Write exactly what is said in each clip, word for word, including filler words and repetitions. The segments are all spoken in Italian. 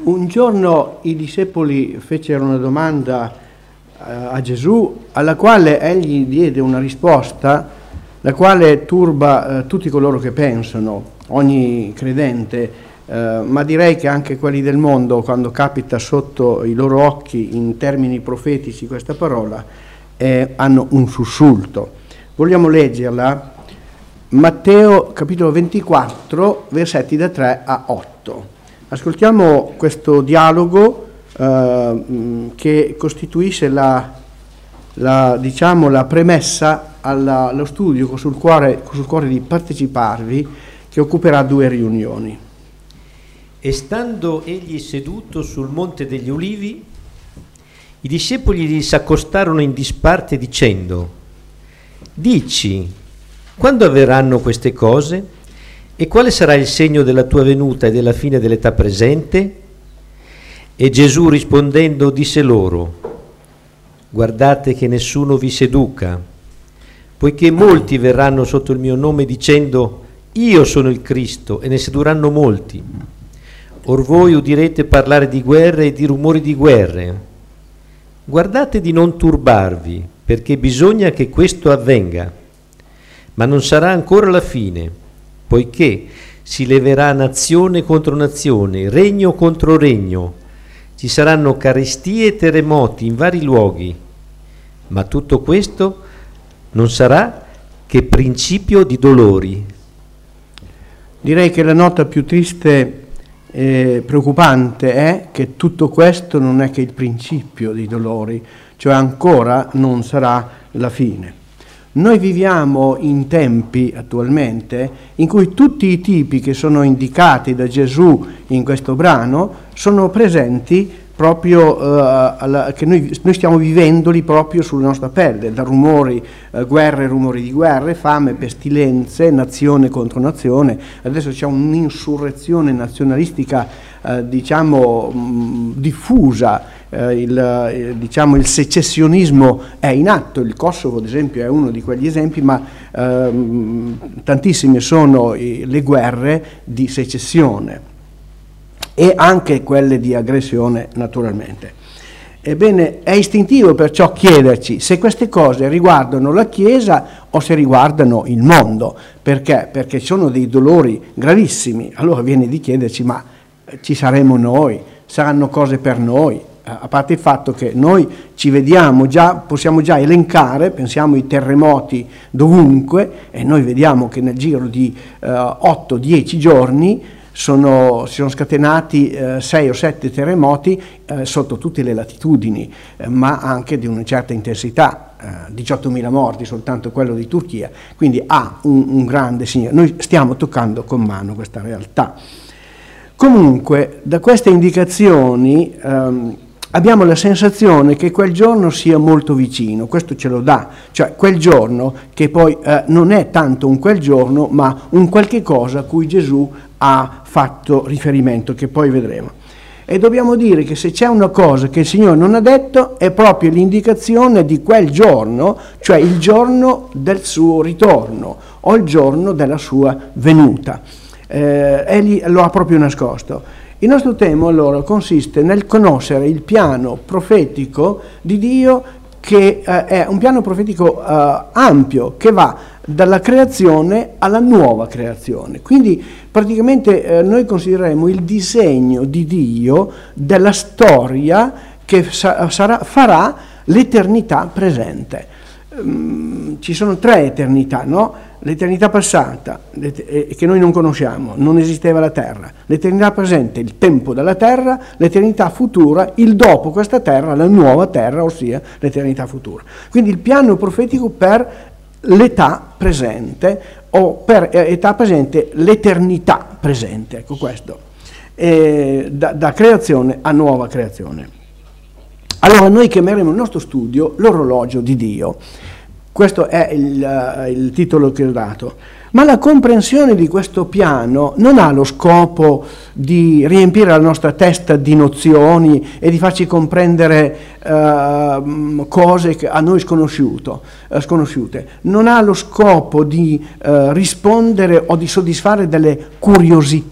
Un giorno i discepoli fecero una domanda eh, a Gesù, alla quale egli diede una risposta, la quale turba eh, tutti coloro che pensano, ogni credente, eh, ma direi che anche quelli del mondo, quando capita sotto i loro occhi in termini profetici questa parola, eh, hanno un sussulto. Vogliamo leggerla? Matteo capitolo ventiquattro, versetti da tre a otto. Ascoltiamo questo dialogo eh, che costituisce la, la, diciamo, la premessa alla, allo studio sul cuore, sul cuore di parteciparvi, che occuperà due riunioni. E stando egli seduto sul monte degli Ulivi, i discepoli gli s'accostarono in disparte dicendo: dici, quando avverranno queste cose? E quale sarà il segno della tua venuta e della fine dell'età presente? E Gesù rispondendo disse loro: guardate che nessuno vi seduca, poiché molti verranno sotto il mio nome dicendo: io sono il Cristo, e ne sedurranno molti. Or voi udirete parlare di guerre e di rumori di guerre. Guardate di non turbarvi, perché bisogna che questo avvenga, ma non sarà ancora la fine, poiché si leverà nazione contro nazione, regno contro regno, ci saranno carestie e terremoti in vari luoghi, ma tutto questo non sarà che principio di dolori. Direi che la nota più triste e preoccupante è che tutto questo non è che il principio dei dolori, cioè ancora non sarà la fine. Noi viviamo in tempi attualmente in cui tutti i tipi che sono indicati da Gesù in questo brano sono presenti proprio uh, alla, che noi, noi stiamo vivendoli proprio sulla nostra pelle, da rumori, uh, guerre, rumori di guerre, fame, pestilenze, nazione contro nazione. Adesso c'è un'insurrezione nazionalistica uh, diciamo mh, diffusa, uh, il, il, diciamo il secessionismo è in atto, il Kosovo ad esempio è uno di quegli esempi, ma uh, tantissime sono i, le guerre di secessione e anche quelle di aggressione naturalmente. Ebbene, è istintivo perciò chiederci se queste cose riguardano la Chiesa o se riguardano il mondo. Perché? Perché sono dei dolori gravissimi. Allora viene di chiederci: ma ci saremo noi? Saranno cose per noi? A parte il fatto che noi ci vediamo già, possiamo già elencare, pensiamo ai terremoti dovunque, e noi vediamo che nel giro di eh, otto dieci giorni Sono, si sono scatenati eh, sei o sette terremoti eh, sotto tutte le latitudini, eh, ma anche di una certa intensità, eh, diciottomila morti soltanto quello di Turchia, quindi ha un, un grande segno. Noi stiamo toccando con mano questa realtà. Comunque, da queste indicazioni ehm, abbiamo la sensazione che quel giorno sia molto vicino, questo ce lo dà, cioè quel giorno che poi eh, non è tanto un quel giorno, ma un qualche cosa a cui Gesù ha fatto riferimento, che poi vedremo. E dobbiamo dire che se c'è una cosa che il Signore non ha detto è proprio l'indicazione di quel giorno, cioè il giorno del suo ritorno o il giorno della sua venuta. Eh, egli lo ha proprio nascosto. Il nostro tema allora consiste nel conoscere il piano profetico di Dio, che eh, è un piano profetico eh, ampio, che va dalla creazione alla nuova creazione. Quindi praticamente eh, noi considereremo il disegno di Dio della storia che sa- sarà, farà l'eternità presente. Um, ci sono tre eternità, no? L'eternità passata, eh, che noi non conosciamo, non esisteva la terra; l'eternità presente, il tempo della terra; l'eternità futura, il dopo questa terra, la nuova terra, ossia l'eternità futura. Quindi il piano profetico per l'età presente, o per età presente l'eternità presente, ecco questo, eh, da, da creazione a nuova creazione. Allora noi chiameremo il nostro studio l'orologio di Dio. Questo è il, uh, il titolo che ho dato. Ma la comprensione di questo piano non ha lo scopo di riempire la nostra testa di nozioni e di farci comprendere uh, cose che a noi sconosciuto, uh, sconosciute. Non ha lo scopo di uh, rispondere o di soddisfare delle curiosità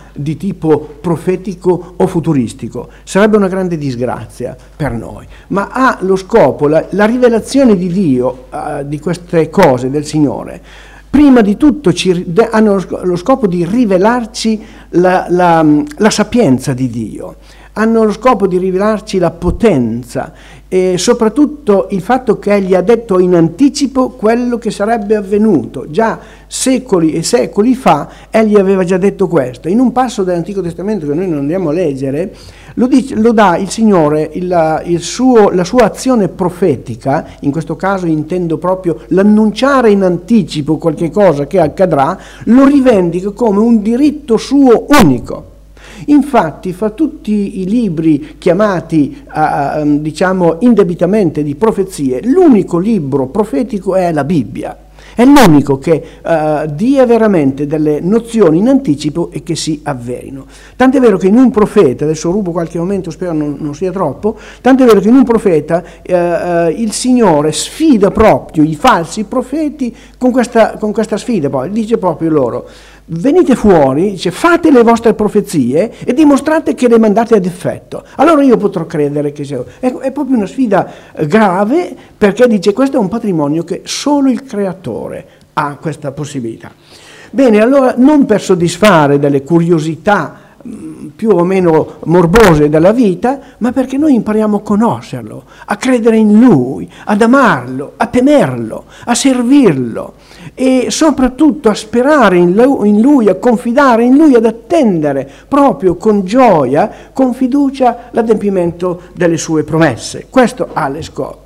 di tipo profetico o futuristico, sarebbe una grande disgrazia per noi, ma ha lo scopo, la, la rivelazione di Dio, uh, di queste cose del Signore, prima di tutto ci, de, hanno lo scopo di rivelarci la, la, la sapienza di Dio, hanno lo scopo di rivelarci la potenza e soprattutto il fatto che egli ha detto in anticipo quello che sarebbe avvenuto. Già secoli e secoli fa egli aveva già detto questo. In un passo dell'Antico Testamento che noi non andiamo a leggere, lo, dice, lo dà il Signore, il, il suo, la sua azione profetica, in questo caso intendo proprio l'annunciare in anticipo qualche cosa che accadrà, lo rivendica come un diritto suo unico. Infatti, fra tutti i libri chiamati, uh, diciamo, indebitamente di profezie, l'unico libro profetico è la Bibbia. È l'unico che uh, dia veramente delle nozioni in anticipo e che si avverino. Tant'è vero che in un profeta, adesso rubo qualche momento, spero non, non sia troppo, tant'è vero che in un profeta uh, uh, il Signore sfida proprio i falsi profeti con questa, con questa sfida, poi dice proprio loro: venite fuori, dice, fate le vostre profezie e dimostrate che le mandate ad effetto. Allora io potrò credere che sia... È, è proprio una sfida grave, perché dice questo è un patrimonio che solo il Creatore ha questa possibilità. Bene, allora non per soddisfare delle curiosità mh, più o meno morbose della vita, ma perché noi impariamo a conoscerlo, a credere in Lui, ad amarlo, a temerlo, a servirlo e soprattutto a sperare in Lui, a confidare in Lui, ad attendere proprio con gioia, con fiducia l'adempimento delle sue promesse. Questo ha le scopo,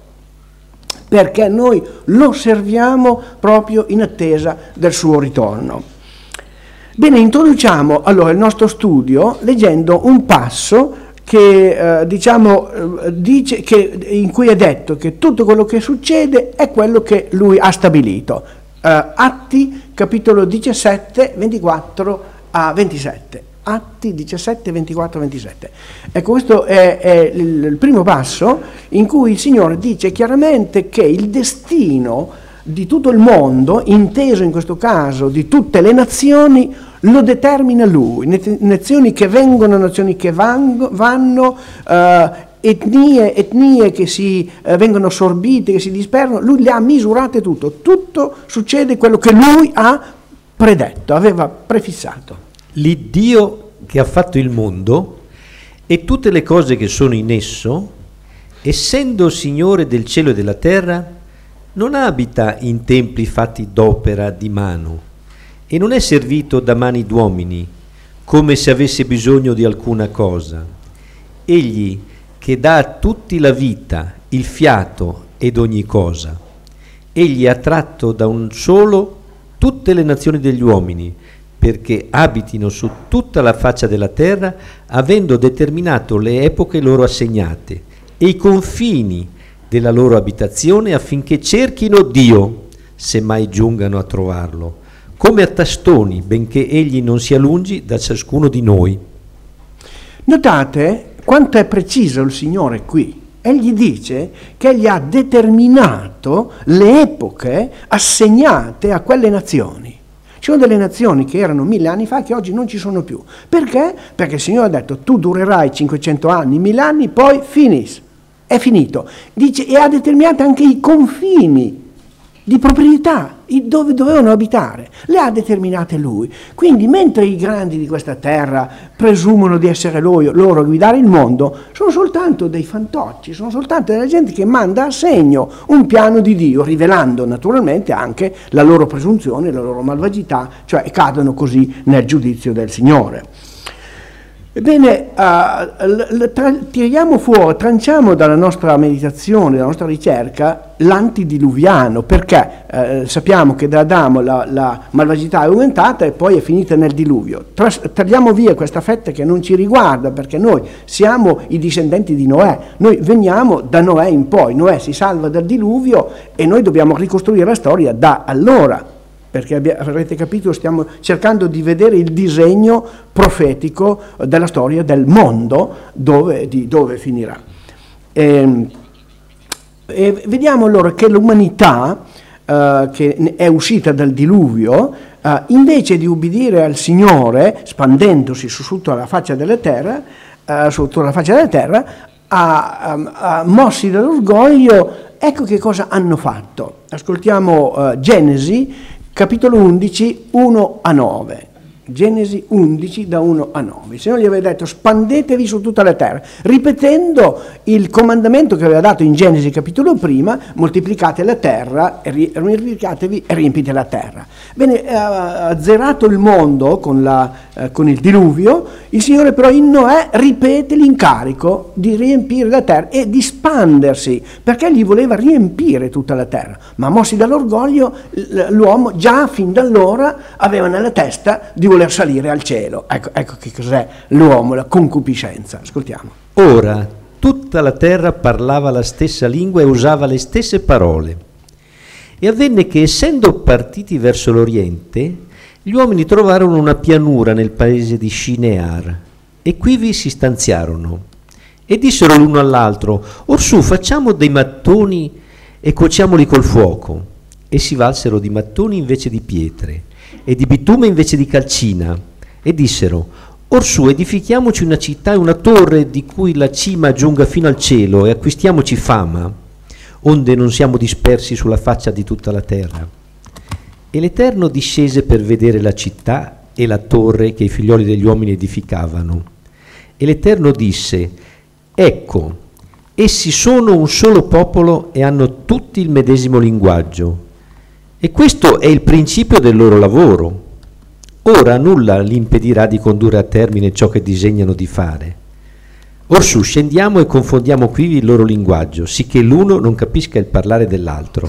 perché noi lo serviamo proprio in attesa del suo ritorno. Bene, introduciamo allora il nostro studio leggendo un passo che eh, diciamo eh, dice che, in cui è detto che tutto quello che succede è quello che Lui ha stabilito. Uh, Atti capitolo diciassette, ventiquattro a ventisette. Atti diciassette, ventiquattro a ventisette. Ecco, questo è, è il, il primo passo in cui il Signore dice chiaramente che il destino di tutto il mondo, inteso in questo caso di tutte le nazioni, lo determina Lui. Nazioni che vengono, nazioni che vanno, vanno uh, etnie, etnie che si eh, vengono assorbite, che si disperdono, Lui le ha misurate tutto, tutto succede quello che Lui ha predetto, aveva prefissato. L'Iddio che ha fatto il mondo e tutte le cose che sono in esso, essendo Signore del cielo e della terra, non abita in templi fatti d'opera di mano e non è servito da mani d'uomini, come se avesse bisogno di alcuna cosa. Egli che dà a tutti la vita, il fiato ed ogni cosa. Egli ha tratto da un solo tutte le nazioni degli uomini, perché abitino su tutta la faccia della terra, avendo determinato le epoche loro assegnate e i confini della loro abitazione, affinché cerchino Dio, se mai giungano a trovarlo, come a tastoni, benché egli non sia lungi da ciascuno di noi. Notate quanto è preciso il Signore qui. Egli dice che egli ha determinato le epoche assegnate a quelle nazioni. Ci sono delle nazioni che erano mille anni fa che oggi non ci sono più. Perché? Perché il Signore ha detto tu durerai cinquecento anni, mille anni, poi finis. È finito. Dice, e ha determinato anche i confini di proprietà, dove dovevano abitare, le ha determinate Lui. Quindi mentre i grandi di questa terra presumono di essere loro, loro a guidare il mondo, sono soltanto dei fantocci, sono soltanto della gente che manda a segno un piano di Dio, rivelando naturalmente anche la loro presunzione, la loro malvagità, cioè cadono così nel giudizio del Signore. Ebbene, uh, tra, tiriamo fuori, tranciamo dalla nostra meditazione, dalla nostra ricerca, l'antidiluviano, perché eh, sappiamo che da Adamo la, la malvagità è aumentata e poi è finita nel diluvio. Tras, tagliamo via questa fetta che non ci riguarda, perché noi siamo i discendenti di Noè, noi veniamo da Noè in poi, Noè si salva dal diluvio e noi dobbiamo ricostruire la storia da allora. Perché avrete capito, stiamo cercando di vedere il disegno profetico della storia del mondo, dove, di dove finirà. E, e vediamo allora che l'umanità uh, che è uscita dal diluvio, uh, invece di ubbidire al Signore, spandendosi su tutta la faccia della terra, uh, su tutta la faccia della terra, a, a, a mossi dall'orgoglio, ecco che cosa hanno fatto. Ascoltiamo uh, Genesi, capitolo undici, uno a nove. Genesi undici da uno a nove. Il Signore gli aveva detto: spandetevi su tutta la terra, ripetendo il comandamento che aveva dato in Genesi capitolo prima: moltiplicate la terra, e moltiplicatevi e riempite la terra. Bene, ha azzerato il mondo con, la, eh, con il diluvio. Il Signore però in Noè ripete l'incarico di riempire la terra e di spandersi, perché gli voleva riempire tutta la terra, ma mossi dall'orgoglio l'uomo già fin da allora aveva nella testa di voler salire al cielo. Ecco, ecco che cos'è l'uomo, la concupiscenza. Ascoltiamo. Ora tutta la terra parlava la stessa lingua e usava le stesse parole. E avvenne che, essendo partiti verso l'oriente, gli uomini trovarono una pianura nel paese di Shinear, e quivi si stanziarono. E dissero l'uno all'altro: orsù, facciamo dei mattoni e cuociamoli col fuoco. E si valsero di mattoni invece di pietre, e di bitume invece di calcina, e dissero: orsù, edifichiamoci una città e una torre di cui la cima giunga fino al cielo, e acquistiamoci fama, onde non siamo dispersi sulla faccia di tutta la terra. E l'Eterno discese per vedere la città e la torre che i figlioli degli uomini edificavano. E l'Eterno disse: ecco, essi sono un solo popolo e hanno tutti il medesimo linguaggio. E questo è il principio del loro lavoro. Ora nulla li impedirà di condurre a termine ciò che disegnano di fare. Orsù, scendiamo e confondiamo qui il loro linguaggio, sicché l'uno non capisca il parlare dell'altro.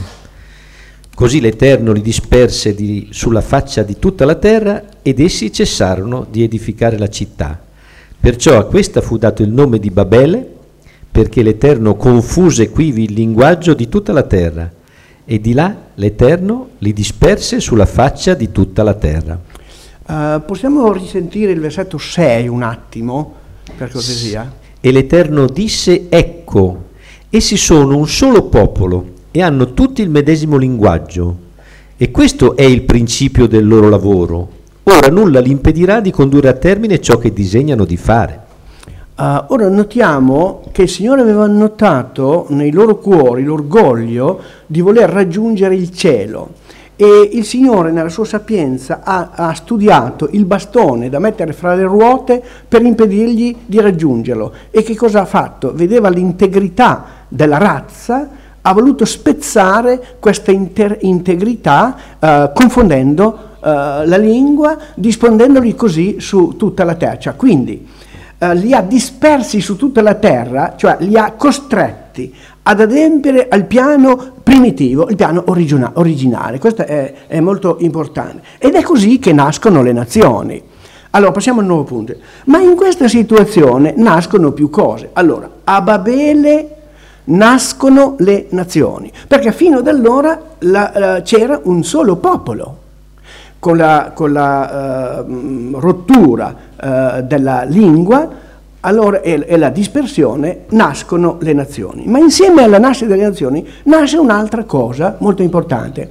Così l'Eterno li disperse di, sulla faccia di tutta la terra, ed essi cessarono di edificare la città. Perciò a questa fu dato il nome di Babele, perché l'Eterno confuse quivi il linguaggio di tutta la terra. E di là l'Eterno li disperse sulla faccia di tutta la terra. Uh, possiamo risentire il versetto sei un attimo, per cortesia? E l'Eterno disse: ecco, essi sono un solo popolo e hanno tutti il medesimo linguaggio, e questo è il principio del loro lavoro. Ora nulla li impedirà di condurre a termine ciò che disegnano di fare. Uh, ora notiamo che il Signore aveva notato nei loro cuori l'orgoglio di voler raggiungere il cielo, e il Signore nella sua sapienza ha, ha studiato il bastone da mettere fra le ruote per impedirgli di raggiungerlo. E che cosa ha fatto? Vedeva l'integrità della razza, ha voluto spezzare questa inter- integrità uh, confondendo uh, la lingua, dispondendoli così su tutta la terra. Cioè, quindi Uh, li ha dispersi su tutta la terra, cioè li ha costretti ad adempiere al piano primitivo, il piano origina- originale. Questo è, è molto importante. Ed è così che nascono le nazioni. Allora, passiamo al nuovo punto. Ma in questa situazione nascono più cose. Allora, a Babele nascono le nazioni, perché fino ad allora la, la, c'era un solo popolo. Con la, con la uh, rottura uh, della lingua allora, e, e la dispersione nascono le nazioni. Ma insieme alla nascita delle nazioni nasce un'altra cosa molto importante.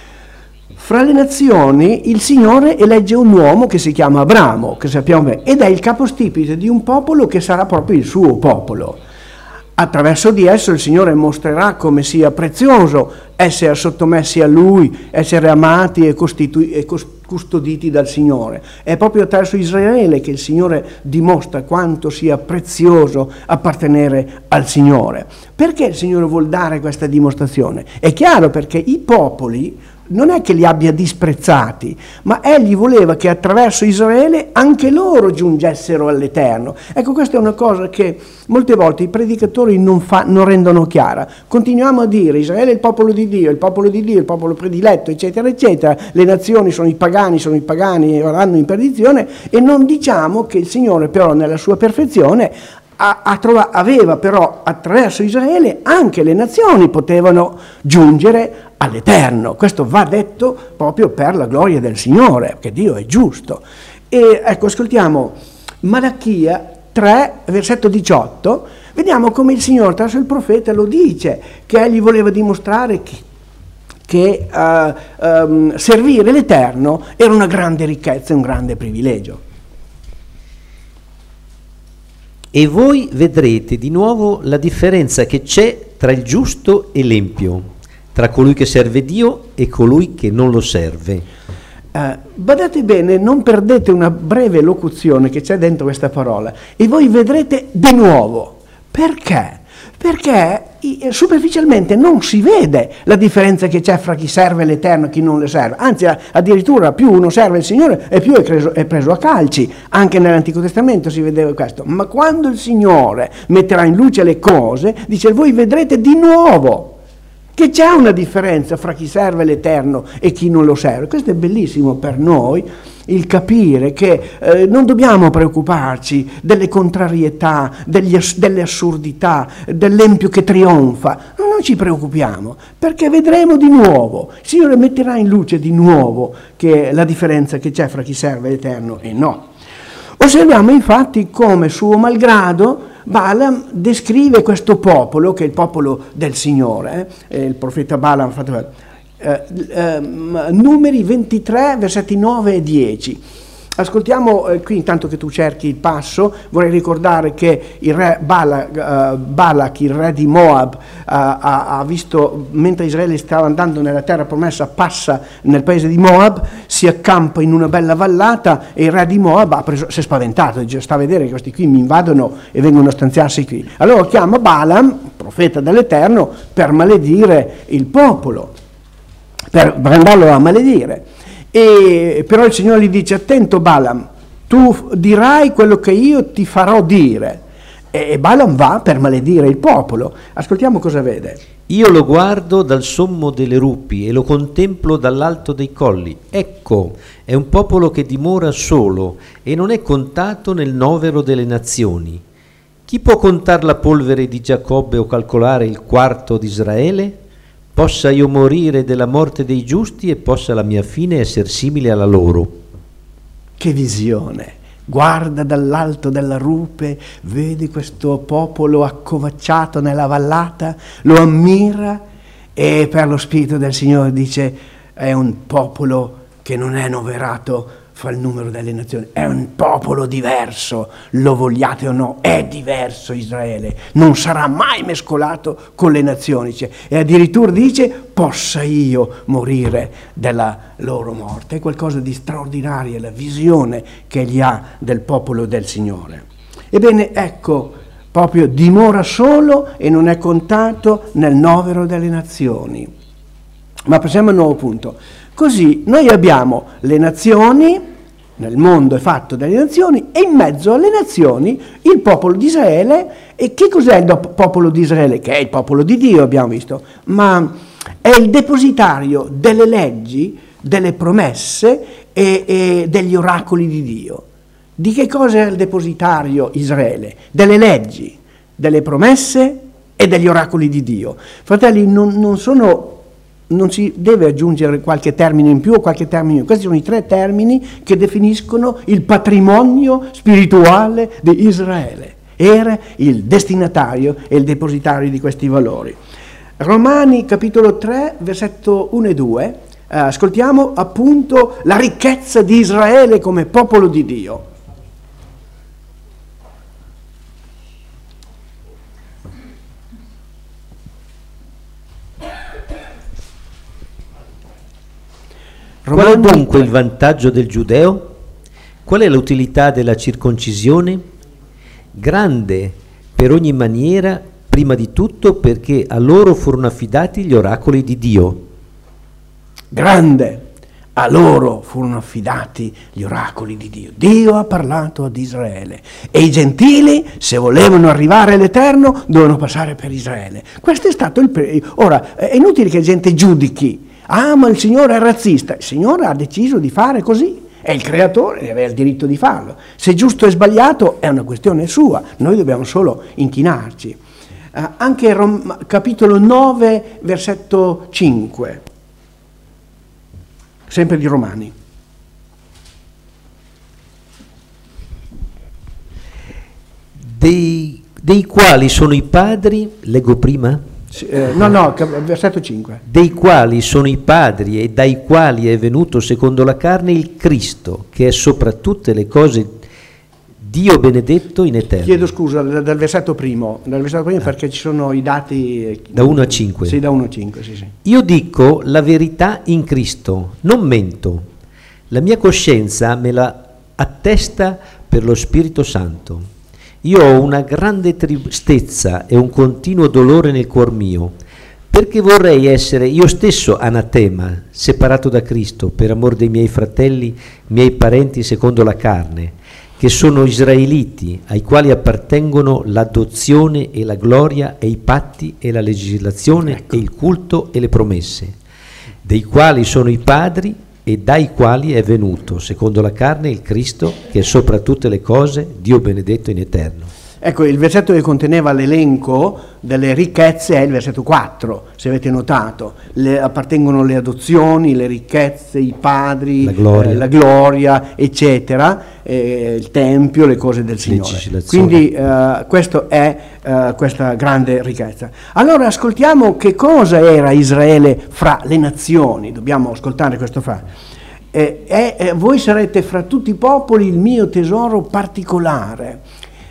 Fra le nazioni il Signore elegge un uomo che si chiama Abramo, che sappiamo bene, ed è il capostipite di un popolo che sarà proprio il suo popolo. Attraverso di esso il Signore mostrerà come sia prezioso essere sottomessi a Lui, essere amati e, costitu- e custoditi dal Signore. È proprio attraverso Israele che il Signore dimostra quanto sia prezioso appartenere al Signore. Perché il Signore vuol dare questa dimostrazione? È chiaro, perché i popoli non è che li abbia disprezzati, ma egli voleva che attraverso Israele anche loro giungessero all'Eterno. Ecco, questa è una cosa che molte volte i predicatori non, fa, non rendono chiara. Continuiamo a dire: Israele è il popolo di Dio, il popolo di Dio, il popolo prediletto, eccetera, eccetera. Le nazioni sono i pagani, sono i pagani e vanno in perdizione, e non diciamo che il Signore però nella sua perfezione A, a trova, aveva però attraverso Israele anche le nazioni potevano giungere all'Eterno. Questo va detto proprio per la gloria del Signore, che Dio è giusto. E ecco, ascoltiamo Malachia tre, versetto diciotto, vediamo come il Signore attraverso il profeta lo dice, che egli voleva dimostrare che che uh, um, servire l'Eterno era una grande ricchezza e un grande privilegio. E voi vedrete di nuovo la differenza che c'è tra il giusto e l'empio, tra colui che serve Dio e colui che non lo serve. Uh, badate bene, non perdete una breve locuzione che c'è dentro questa parola. E voi vedrete di nuovo. Perché? Perché superficialmente non si vede la differenza che c'è fra chi serve l'Eterno e chi non le serve, anzi addirittura più uno serve il Signore e più è preso, è preso a calci. Anche nell'Antico Testamento si vedeva questo, ma quando il Signore metterà in luce le cose, dice voi vedrete di nuovo che c'è una differenza fra chi serve l'Eterno e chi non lo serve. Questo è bellissimo per noi, il capire che eh, non dobbiamo preoccuparci delle contrarietà, degli, delle assurdità, dell'empio che trionfa. Non, non ci preoccupiamo, perché vedremo di nuovo, il Signore metterà in luce di nuovo che la differenza che c'è fra chi serve l'Eterno e no. Osserviamo infatti come suo malgrado Balaam descrive questo popolo, che è il popolo del Signore, eh, il profeta Balaam, fatto, eh, eh, numeri ventitré, versetti nove e dieci. Ascoltiamo eh, qui, intanto che tu cerchi il passo, vorrei ricordare che il re Balak, uh, Balak il re di Moab, uh, ha, ha visto, mentre Israele stava andando nella terra promessa, passa nel paese di Moab, si accampa in una bella vallata e il re di Moab ha preso, si è spaventato, dice sta a vedere che questi qui mi invadono e vengono a stanziarsi qui. Allora chiama Balaam, profeta dell'Eterno, per maledire il popolo, per andarlo a maledire. E però il Signore gli dice attento Balaam, tu dirai quello che io ti farò dire, e Balaam va per maledire il popolo. Ascoltiamo cosa vede. Io lo guardo dal sommo delle rupi e lo contemplo dall'alto dei colli. Ecco, è un popolo che dimora solo e non è contato nel novero delle nazioni. Chi può contare la polvere di Giacobbe o calcolare il quarto di Israele? Possa io morire della morte dei giusti e possa la mia fine essere simile alla loro. Che visione! Guarda dall'alto della rupe, vedi questo popolo accovacciato nella vallata, lo ammira e per lo Spirito del Signore dice è un popolo che non è noverato fra il numero delle nazioni, è un popolo diverso, lo vogliate o no, è diverso Israele, non sarà mai mescolato con le nazioni, cioè, e addirittura dice possa io morire della loro morte. È qualcosa di straordinario la visione che egli ha del popolo del Signore. Ebbene ecco, proprio dimora solo e non è contato nel novero delle nazioni. Ma passiamo al nuovo punto. Così noi abbiamo le nazioni, nel mondo è fatto dalle nazioni, e in mezzo alle nazioni il popolo di Israele. E che cos'è il popolo di Israele? Che è il popolo di Dio, abbiamo visto, ma è il depositario delle leggi, delle promesse e, e degli oracoli di Dio. Di che cosa è il depositario Israele? Delle leggi, delle promesse e degli oracoli di Dio. Fratelli, non, non sono... non si deve aggiungere qualche termine in più o qualche termine in più. Questi sono i tre termini che definiscono il patrimonio spirituale di Israele. Era il destinatario e il depositario di questi valori. Romani capitolo tre, versetto uno e due, eh, ascoltiamo appunto la ricchezza di Israele come popolo di Dio. Qual è dunque il vantaggio del giudeo? Qual è l'utilità della circoncisione? Grande per ogni maniera, prima di tutto perché a loro furono affidati gli oracoli di Dio. Grande, a loro furono affidati gli oracoli di Dio. Dio ha parlato ad Israele e i gentili, se volevano arrivare all'Eterno, dovevano passare per Israele. Questo è stato il periodo. Ora, è inutile che gente giudichi. Ah, ma il Signore è razzista. Il Signore ha deciso di fare così. È il creatore e aveva il diritto di farlo. Se giusto o sbagliato è una questione sua. Noi dobbiamo solo inchinarci. Eh, anche Rom- capitolo nove, versetto cinque. Sempre di Romani. Dei, dei quali sono i padri, leggo prima, Sì, eh, no, no, versetto cinque. Dei quali sono i padri e dai quali è venuto secondo la carne il Cristo, che è sopra tutte le cose Dio benedetto in eterno. Chiedo scusa dal versetto primo, dal versetto primo ah. perché ci sono i dati da uno a cinque. Sì, da uno a cinque, sì, sì. Io dico la verità in Cristo, non mento. La mia coscienza me la attesta per lo Spirito Santo. Io ho una grande tristezza e un continuo dolore nel cuor mio, perché vorrei essere io stesso anatema, separato da Cristo, per amor dei miei fratelli, miei parenti secondo la carne, che sono israeliti, ai quali appartengono l'adozione e la gloria e i patti e la legislazione ecco. e il culto e le promesse, dei quali sono i padri e dai quali è venuto, secondo la carne, il Cristo, che è sopra tutte le cose, Dio benedetto in eterno. Ecco, il versetto che conteneva l'elenco delle ricchezze è il versetto quattro, se avete notato. Le, appartengono le adozioni, le ricchezze, i padri, la gloria, eh, la gloria eccetera, eh, il Tempio, le cose del Signore. Quindi eh, questo è eh, questa grande ricchezza. Allora ascoltiamo che cosa era Israele fra le nazioni, dobbiamo ascoltare questo fra. Eh, eh, voi sarete fra tutti i popoli il mio tesoro particolare.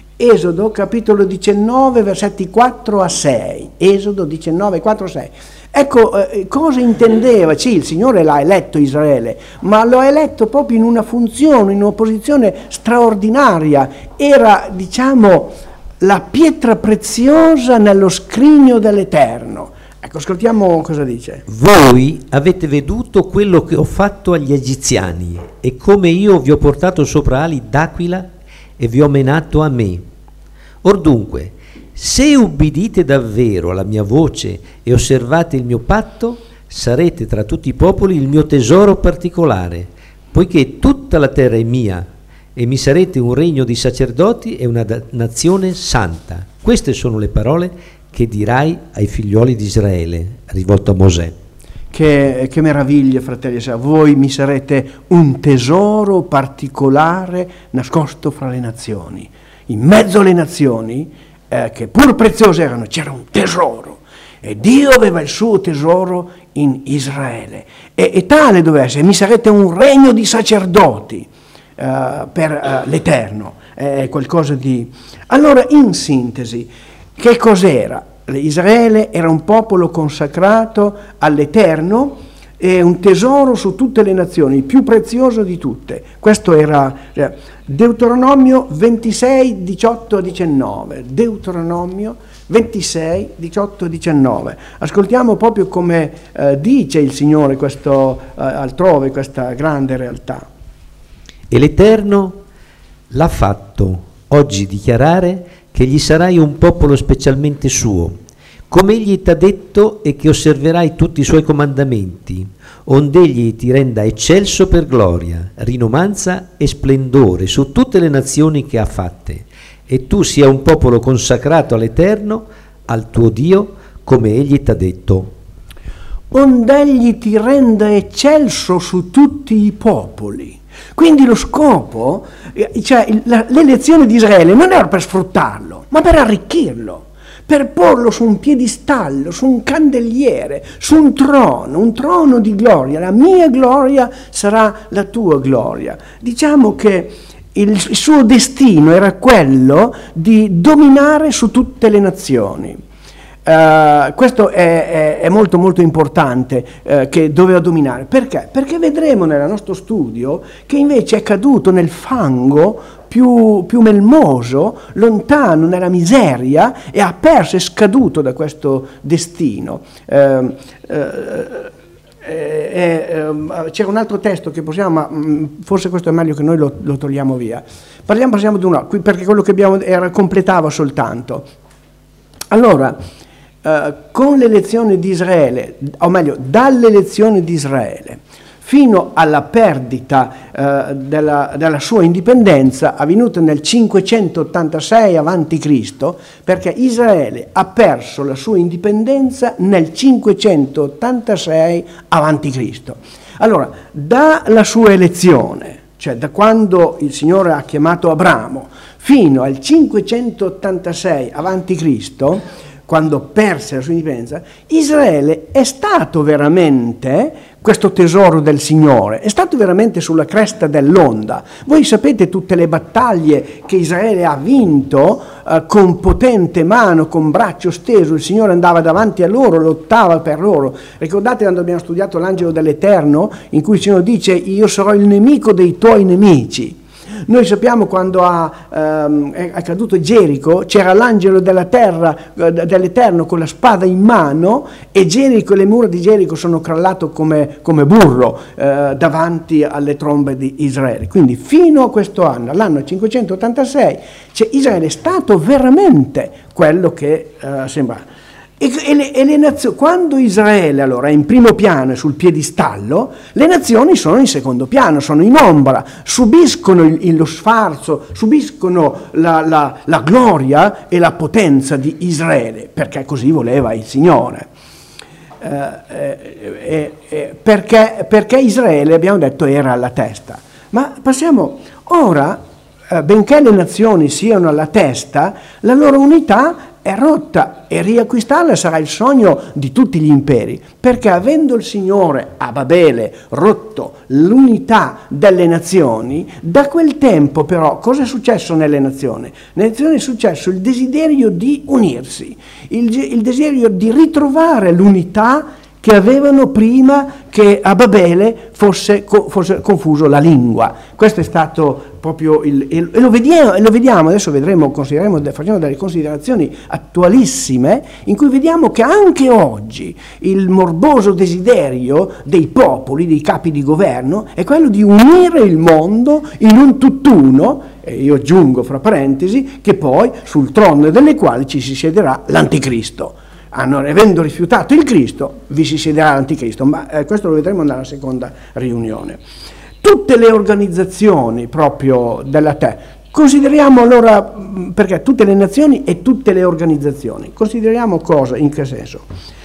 Esodo capitolo diciannove versetti quattro a sei. Esodo diciannove quattro a sei. Ecco eh, cosa intendeva. Sì, il Signore l'ha eletto Israele, ma lo ha eletto proprio in una funzione, in una posizione straordinaria. Era, diciamo, la pietra preziosa nello scrigno dell'Eterno. Ecco, ascoltiamo cosa dice. Voi avete veduto quello che ho fatto agli egiziani e come io vi ho portato sopra ali d'aquila e vi ho menato a me. Or dunque, se ubbidite davvero alla mia voce e osservate il mio patto, sarete tra tutti i popoli il mio tesoro particolare, poiché tutta la terra è mia, e mi sarete un regno di sacerdoti e una nazione santa. Queste sono le parole che dirai ai figlioli di Israele, rivolto a Mosè. Che, che meraviglia, fratelli, voi mi sarete un tesoro particolare nascosto fra le nazioni. In mezzo alle nazioni, eh, che pur preziose erano, c'era un tesoro. E Dio aveva il suo tesoro in Israele. E, e tale doveva essere, mi sarete un regno di sacerdoti eh, per eh, l'Eterno. È qualcosa di... Allora, in sintesi, che cos'era? Israele era un popolo consacrato all'Eterno e un tesoro su tutte le nazioni, il più prezioso di tutte. Questo era Deuteronomio ventisei, diciotto a diciannove. Deuteronomio ventisei, diciotto a diciannove. Ascoltiamo proprio come eh, dice il Signore questo, eh, altrove questa grande realtà. E l'Eterno l'ha fatto oggi dichiarare che gli sarai un popolo specialmente suo, come egli t'ha detto, e che osserverai tutti i suoi comandamenti, onde egli ti renda eccelso per gloria, rinomanza e splendore su tutte le nazioni che ha fatte, e tu sia un popolo consacrato all'Eterno, al tuo Dio, come egli t'ha detto. Onde egli ti renda eccelso su tutti i popoli. Quindi lo scopo, cioè l'elezione di Israele non era per sfruttarlo, ma per arricchirlo, per porlo su un piedistallo, su un candeliere, su un trono, un trono di gloria. La mia gloria sarà la tua gloria. Diciamo che il, il suo destino era quello di dominare su tutte le nazioni. Uh, questo è, è, è molto molto importante, uh, che doveva dominare. Perché? Perché vedremo nel nostro studio che invece è caduto nel fango più, più melmoso, lontano nella miseria, e ha perso, è scaduto da questo destino. Uh, uh, eh, eh, c'era un altro testo che possiamo, ma mh, forse questo è meglio che noi lo, lo togliamo via. Parliamo, passiamo di uno, perché quello che abbiamo era, completava soltanto. Allora, Uh, con l'elezione di Israele, o meglio, dall'elezione di Israele fino alla perdita uh, della, della sua indipendenza, avvenuta nel cinquecentottantasei avanti Cristo, perché Israele ha perso la sua indipendenza nel cinquecentottantasei avanti Cristo. Allora, dalla sua elezione, cioè da quando il Signore ha chiamato Abramo, fino al cinquecentottantasei avanti Cristo, quando perse la sua indipendenza, Israele è stato veramente questo tesoro del Signore, è stato veramente sulla cresta dell'onda. Voi sapete tutte le battaglie che Israele ha vinto eh, con potente mano, con braccio steso, il Signore andava davanti a loro, lottava per loro. Ricordate quando abbiamo studiato l'angelo dell'Eterno, in cui il Signore dice: io sarò il nemico dei tuoi nemici. Noi sappiamo quando ha, ehm, è caduto Gerico, c'era l'angelo della terra, eh, dell'Eterno con la spada in mano, e Gerico, le mura di Gerico sono crollate come, come burro eh, davanti alle trombe di Israele. Quindi fino a questo anno, all'anno cinquecentottantasei, cioè, Israele è stato veramente quello che eh, sembra. E, e, le, e le nazioni, quando Israele allora è in primo piano e sul piedistallo, le nazioni sono in secondo piano, sono in ombra, subiscono il, il, lo sfarzo, subiscono la, la, la gloria e la potenza di Israele, perché così voleva il Signore. Eh, eh, eh, perché, perché Israele, abbiamo detto, era alla testa. Ma passiamo ora, eh, benché le nazioni siano alla testa, la loro unità è rotta, e riacquistarla sarà il sogno di tutti gli imperi, perché avendo il Signore a Babele rotto l'unità delle nazioni, da quel tempo però cosa è successo nelle nazioni? Nelle nazioni è successo il desiderio di unirsi, il, il desiderio di ritrovare l'unità che avevano prima che a Babele fosse, fosse confuso la lingua. Questo è stato proprio il... e lo vediamo, e lo vediamo adesso vedremo, considereremo, facciamo delle considerazioni attualissime, in cui vediamo che anche oggi il morboso desiderio dei popoli, dei capi di governo, è quello di unire il mondo in un tutt'uno, e io aggiungo fra parentesi, che poi sul trono delle quali ci si siederà l'anticristo. Hanno, avendo rifiutato il Cristo, vi si siederà l'anticristo, ma eh, questo lo vedremo nella seconda riunione. Tutte le organizzazioni proprio della terra, consideriamo allora, perché tutte le nazioni e tutte le organizzazioni, consideriamo cosa, in che senso?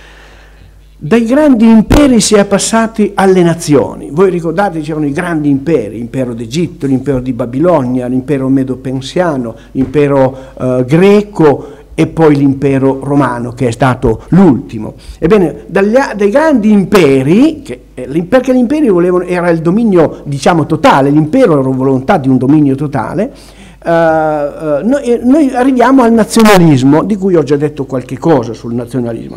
Dai grandi imperi si è passati alle nazioni. Voi ricordate, c'erano i grandi imperi, l'impero d'Egitto, l'impero di Babilonia, l'impero medo-persiano, l'impero eh, greco, e poi l'impero romano, che è stato l'ultimo. Ebbene, dagli, dai grandi imperi, che, perché gli imperi volevano, era il dominio, diciamo, totale, l'impero era la volontà di un dominio totale, uh, uh, noi, noi arriviamo al nazionalismo, di cui ho già detto qualche cosa sul nazionalismo.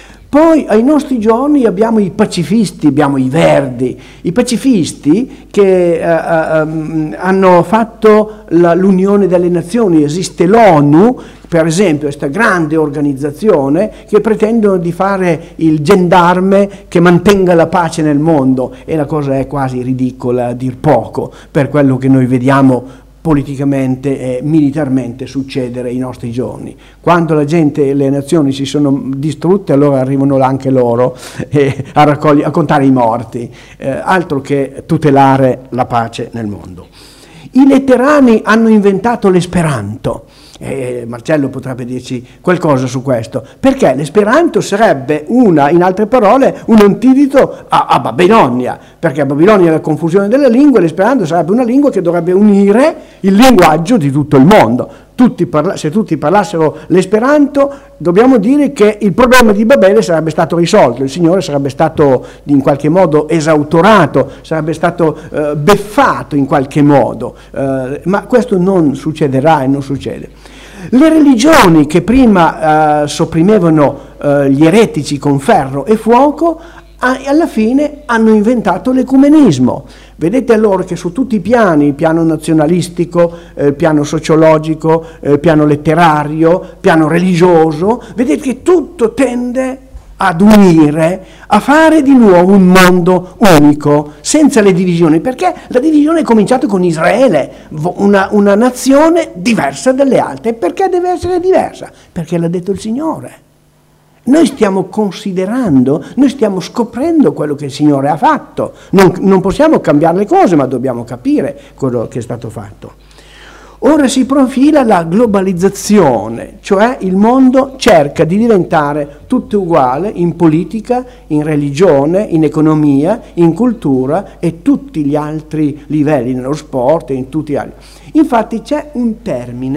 Poi ai nostri giorni abbiamo i pacifisti, abbiamo i verdi, i pacifisti che uh, um, hanno fatto la, l'unione delle nazioni. Esiste l'ONU, per esempio, questa grande organizzazione che pretendono di fare il gendarme che mantenga la pace nel mondo, e la cosa è quasi ridicola a dir poco per quello che noi vediamo politicamente e militarmente succedere ai nostri giorni. Quando la gente e le nazioni si sono distrutte, allora arrivano anche loro eh, a, raccogli- a contare i morti, eh, altro che tutelare la pace nel mondo. I letterani hanno inventato l'esperanto. Eh, Marcello potrebbe dirci qualcosa su questo, perché l'esperanto sarebbe una, in altre parole, un antidoto a, a Babilonia, perché a Babilonia è la confusione delle lingue, l'esperanto sarebbe una lingua che dovrebbe unire il linguaggio di tutto il mondo. Tutti parla- se tutti parlassero l'esperanto, dobbiamo dire che il problema di Babele sarebbe stato risolto, il Signore sarebbe stato in qualche modo esautorato, sarebbe stato eh, beffato in qualche modo, eh, ma questo non succederà e non succede. Le religioni che prima eh, sopprimevano eh, gli eretici con ferro e fuoco, alla fine hanno inventato l'ecumenismo. Vedete allora che su tutti i piani, il piano nazionalistico, il eh, piano sociologico, il eh, piano letterario, il piano religioso, vedete che tutto tende ad unire, a fare di nuovo un mondo unico, senza le divisioni, perché la divisione è cominciata con Israele, una, una nazione diversa dalle altre. Perché deve essere diversa? Perché l'ha detto il Signore. Noi stiamo considerando, noi stiamo scoprendo quello che il Signore ha fatto. Non, non possiamo cambiare le cose, ma dobbiamo capire quello che è stato fatto. Ora si profila la globalizzazione, cioè il mondo cerca di diventare tutto uguale in politica, in religione, in economia, in cultura e tutti gli altri livelli, nello sport e in tutti gli altri. Infatti c'è un termine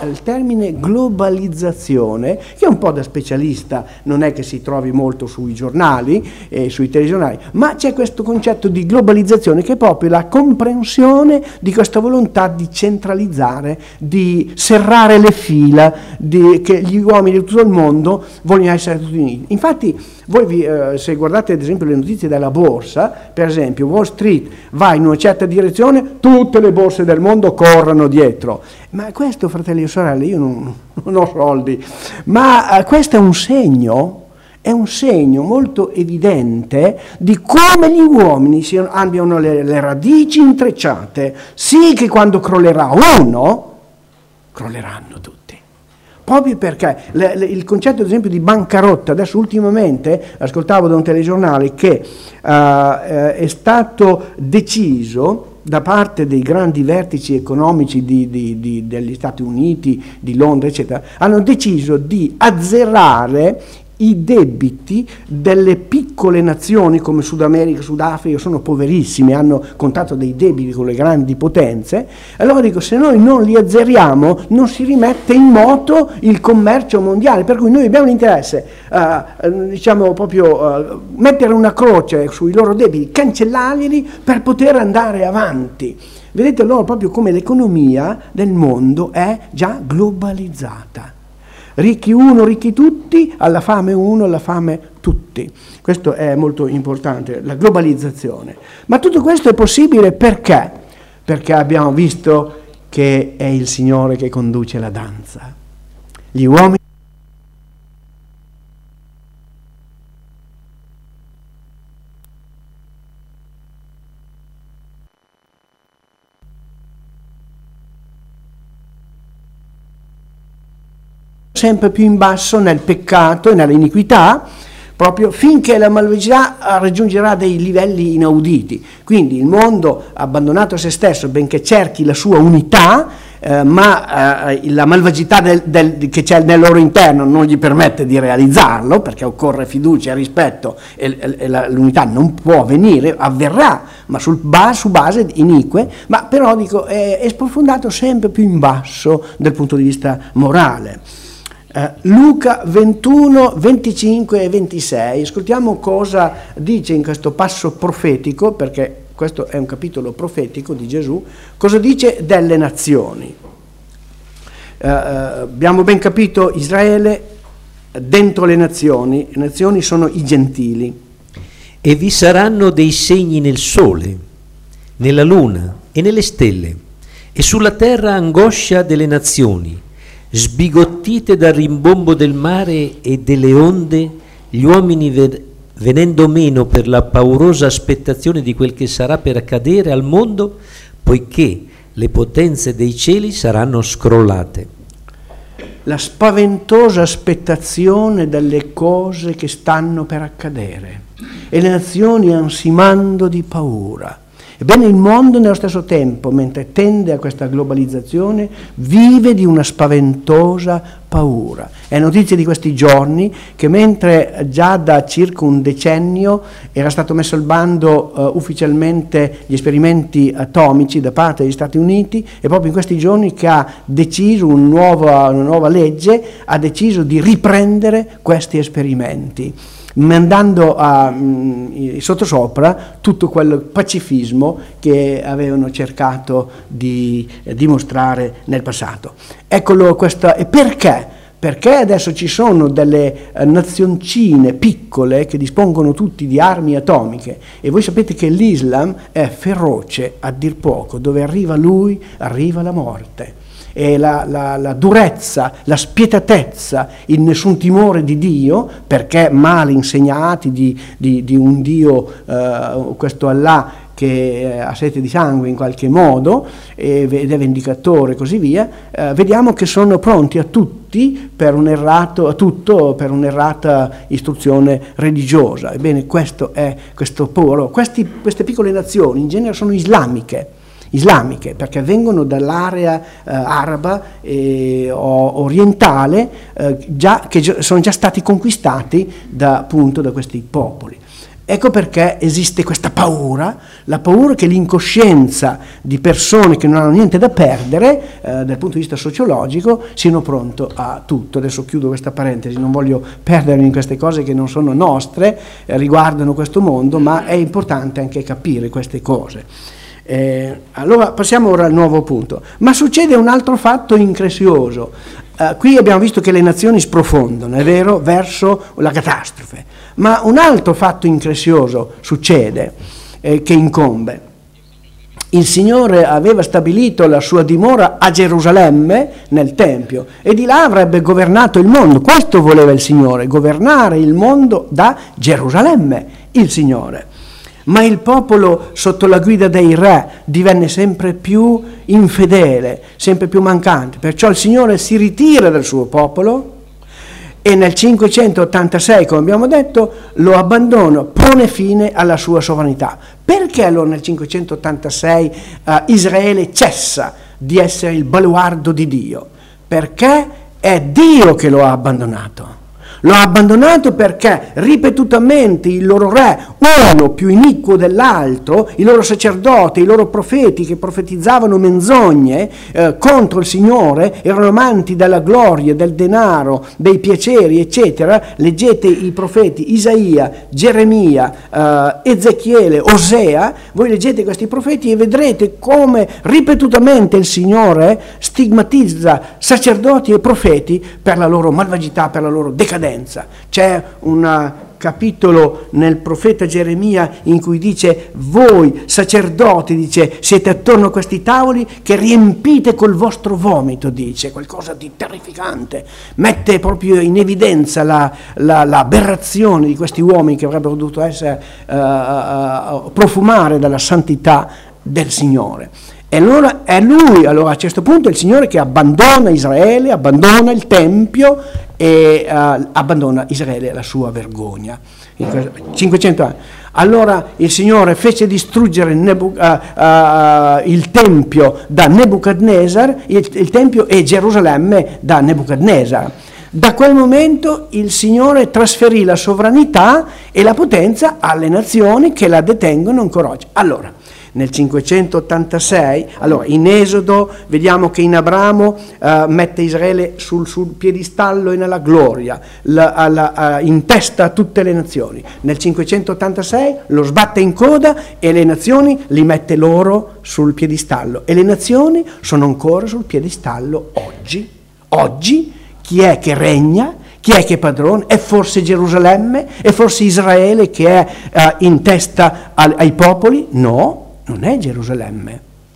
il termine globalizzazione, che un po' da specialista non è che si trovi molto sui giornali e sui telegiornali, ma c'è questo concetto di globalizzazione che è proprio la comprensione di questa volontà di centralizzare, di serrare le fila, di, che gli uomini di tutto il mondo vogliono essere tutti uniti. Infatti voi vi, eh, se guardate ad esempio le notizie della borsa, per esempio Wall Street va in una certa direzione, tutte le borse del mondo corrono dietro. Ma questo, fratelli e sorelle, io non, non ho soldi, ma eh, questo è un segno, è un segno molto evidente di come gli uomini siano, abbiano le, le radici intrecciate, sì che quando crollerà uno, crolleranno tutti. Proprio perché le, le, il concetto ad esempio di bancarotta, adesso ultimamente ascoltavo da un telegiornale che uh, eh, è stato deciso da parte dei grandi vertici economici di, di, di, degli Stati Uniti, di Londra, eccetera, hanno deciso di azzerare i debiti delle piccole nazioni come Sud America, Sudafrica, sono poverissime, hanno contato dei debiti con le grandi potenze. Allora dico, se noi non li azzeriamo non si rimette in moto il commercio mondiale, per cui noi abbiamo l'interesse, uh, diciamo proprio, uh, mettere una croce sui loro debiti, cancellarli per poter andare avanti. Vedete allora proprio come l'economia del mondo è già globalizzata. Ricchi uno, ricchi tutti, alla fame uno, alla fame tutti. Questo è molto importante, la globalizzazione. Ma tutto questo è possibile perché? Perché abbiamo visto che è il Signore che conduce la danza. Gli uomini sempre più in basso nel peccato e nell'iniquità, proprio finché la malvagità raggiungerà dei livelli inauditi. Quindi il mondo abbandonato a se stesso, benché cerchi la sua unità, eh, ma eh, la malvagità del, del, che c'è nel loro interno non gli permette di realizzarlo, perché occorre fiducia e rispetto e, e, e la, l'unità non può avvenire, avverrà, ma sul, ba, su base inique, ma però dico, è, è sprofondato sempre più in basso dal punto di vista morale. Uh, Luca ventuno, venticinque e ventisei, ascoltiamo cosa dice in questo passo profetico, perché questo è un capitolo profetico di Gesù, cosa dice delle nazioni. Uh, uh, abbiamo ben capito Israele dentro le nazioni, le nazioni sono i gentili. E vi saranno dei segni nel sole, nella luna e nelle stelle, e sulla terra angoscia delle nazioni. Sbigottite dal rimbombo del mare e delle onde, gli uomini venendo meno per la paurosa aspettazione di quel che sarà per accadere al mondo, poiché le potenze dei cieli saranno scrollate. La spaventosa aspettazione delle cose che stanno per accadere e le nazioni ansimando di paura. Ebbene, il mondo nello stesso tempo, mentre tende a questa globalizzazione, vive di una spaventosa paura. È notizia di questi giorni che mentre già da circa un decennio era stato messo al bando uh, ufficialmente gli esperimenti atomici da parte degli Stati Uniti, e proprio in questi giorni che ha deciso un nuovo, una nuova legge, ha deciso di riprendere questi esperimenti, mandando a, mh, sottosopra tutto quel pacifismo che avevano cercato di eh, dimostrare nel passato. Eccolo questa, e perché? Perché adesso ci sono delle eh, nazioncine piccole che dispongono tutti di armi atomiche, e voi sapete che l'Islam è feroce a dir poco, dove arriva lui arriva la morte. E la, la, la durezza, la spietatezza, il nessun timore di Dio, perché male insegnati di, di, di un Dio, eh, questo Allah che ha sete di sangue in qualche modo ed è vendicatore e così via, eh, vediamo che sono pronti a tutti per un errato, a tutto per un'errata istruzione religiosa. Ebbene, questo è questo puro. Questi, queste piccole nazioni in genere sono islamiche. islamiche, perché vengono dall'area eh, araba e o, orientale, eh, già, che gi- sono già stati conquistati da, appunto, da questi popoli. Ecco perché esiste questa paura, la paura che l'incoscienza di persone che non hanno niente da perdere, eh, dal punto di vista sociologico, siano pronto a tutto. Adesso chiudo questa parentesi, non voglio perdermi in queste cose che non sono nostre, eh, riguardano questo mondo, ma è importante anche capire queste cose. Eh, allora passiamo ora al nuovo punto. Ma succede un altro fatto increscioso. Uh, qui abbiamo visto che le nazioni sprofondano, è vero, verso la catastrofe, ma un altro fatto increscioso succede, eh, che incombe. Il Signore aveva stabilito la sua dimora a Gerusalemme, nel Tempio, e di là avrebbe governato il mondo. Questo voleva il Signore, governare il mondo da Gerusalemme, il Signore. Ma il popolo sotto la guida dei re divenne sempre più infedele, sempre più mancante. Perciò il Signore si ritira dal suo popolo e nel cinquecentottantasei, come abbiamo detto, lo abbandona, pone fine alla sua sovranità. Perché allora nel cinquecentottantasei uh, Israele cessa di essere il baluardo di Dio? Perché è Dio che lo ha abbandonato. Lo ha abbandonato perché ripetutamente il loro re, uno più iniquo dell'altro, i loro sacerdoti, i loro profeti che profetizzavano menzogne eh, contro il Signore, erano amanti della gloria, del denaro, dei piaceri, eccetera. Leggete i profeti Isaia, Geremia, eh, Ezechiele, Osea, voi leggete questi profeti e vedrete come ripetutamente il Signore stigmatizza sacerdoti e profeti per la loro malvagità, per la loro decadenza. C'è un capitolo nel profeta Geremia in cui dice: voi sacerdoti, dice, siete attorno a questi tavoli che riempite col vostro vomito, dice, qualcosa di terrificante, mette proprio in evidenza la, la, l'aberrazione di questi uomini che avrebbero dovuto essere uh, uh, profumare dalla santità del Signore. E allora è lui, allora a questo punto è il Signore che abbandona Israele, abbandona il Tempio e uh, abbandona Israele alla sua vergogna. cinquecento anni. Allora il Signore fece distruggere Nebu- uh, uh, il Tempio da Nebuchadnezzar, il, il Tempio e Gerusalemme da Nebuchadnezzar. Da quel momento il Signore trasferì la sovranità e la potenza alle nazioni che la detengono ancora oggi. Allora, nel cinquecentottantasei, allora in Esodo vediamo che in Abramo uh, mette Israele sul, sul piedistallo e nella gloria, la, la, uh, in testa a tutte le nazioni. Nel cinquecentottantasei lo sbatte in coda e le nazioni li mette loro sul piedistallo, e le nazioni sono ancora sul piedistallo oggi. Oggi chi è che regna? Chi è che è padrone? È forse Gerusalemme? È forse Israele che è uh, in testa al, ai popoli? No. Non è Gerusalemme.